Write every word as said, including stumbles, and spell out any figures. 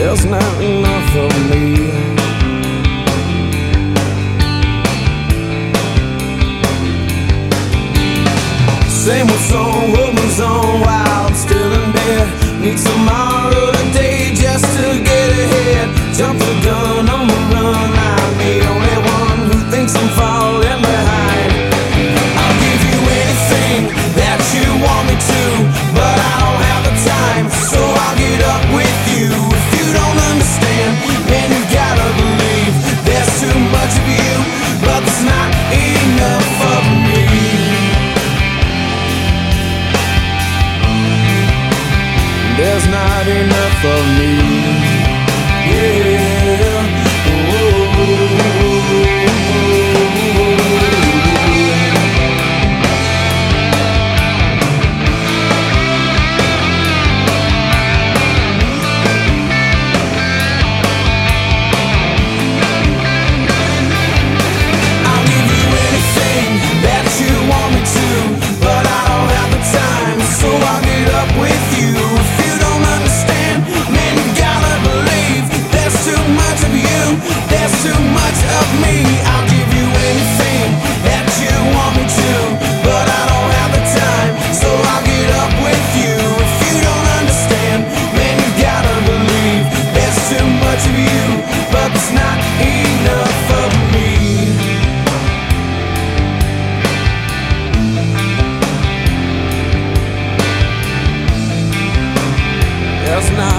There's not enough of me. Same old song, world moves on, wild, still in bed. Need tomorrow today just to get ahead. Jump the gun on the run, I'm the only one who thinks I'm falling behind. I'll give you anything that you want me to, but I don't have the time, so I'll get up with you. If you don't understand, then you gotta believe there's too much of you, but there's not enough of me. There's not enough of me. Yeah. I'll give you anything that you want me to, but I don't have the time, so I'll get up with you. There's too much of me. I'll give you anything that you want me to, but I don't have the time, so I'll get up with you. If you don't understand, then you gotta believe there's too much of you, but there's not enough of me. There's not